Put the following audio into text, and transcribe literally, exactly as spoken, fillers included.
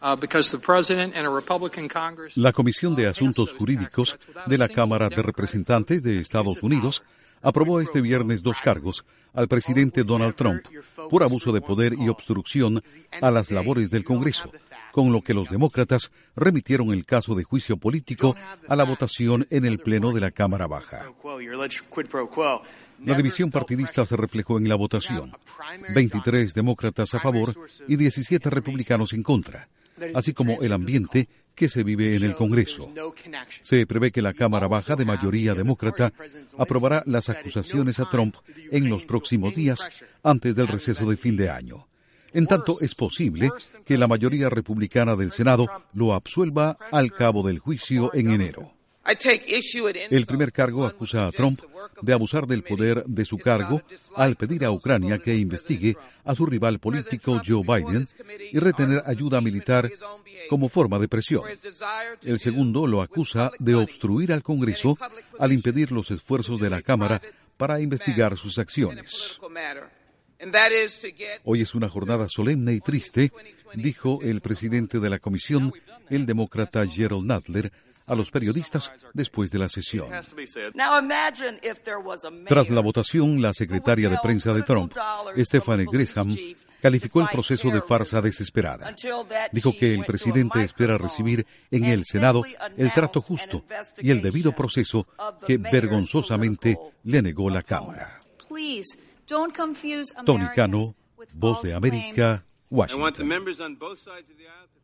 La Comisión de Asuntos Jurídicos de la Cámara de Representantes de Estados Unidos aprobó este viernes dos cargos al presidente Donald Trump por abuso de poder y obstrucción a las labores del Congreso, con lo que los demócratas remitieron el caso de juicio político a la votación en el Pleno de la Cámara Baja. La división partidista se reflejó en la votación. veintitrés demócratas a favor y diecisiete republicanos en contra, así como el ambiente que se vive en el Congreso. Se prevé que la Cámara Baja de mayoría demócrata aprobará las acusaciones a Trump en los próximos días antes del receso de fin de año. En tanto, es posible que la mayoría republicana del Senado lo absuelva al cabo del juicio en enero. El primer cargo acusa a Trump de abusar del poder de su cargo al pedir a Ucrania que investigue a su rival político Joe Biden y retener ayuda militar como forma de presión. El segundo lo acusa de obstruir al Congreso al impedir los esfuerzos de la Cámara para investigar sus acciones. Hoy es una jornada solemne y triste, dijo el presidente de la comisión, el demócrata Gerald Nadler, a los periodistas después de la sesión. Tras la votación, la secretaria de prensa de Trump, Stephanie Grisham, calificó el proceso de farsa desesperada. Dijo que el presidente espera recibir en el Senado el trato justo y el debido proceso que vergonzosamente le negó la Cámara. Tony Cano, Voz de América, Washington.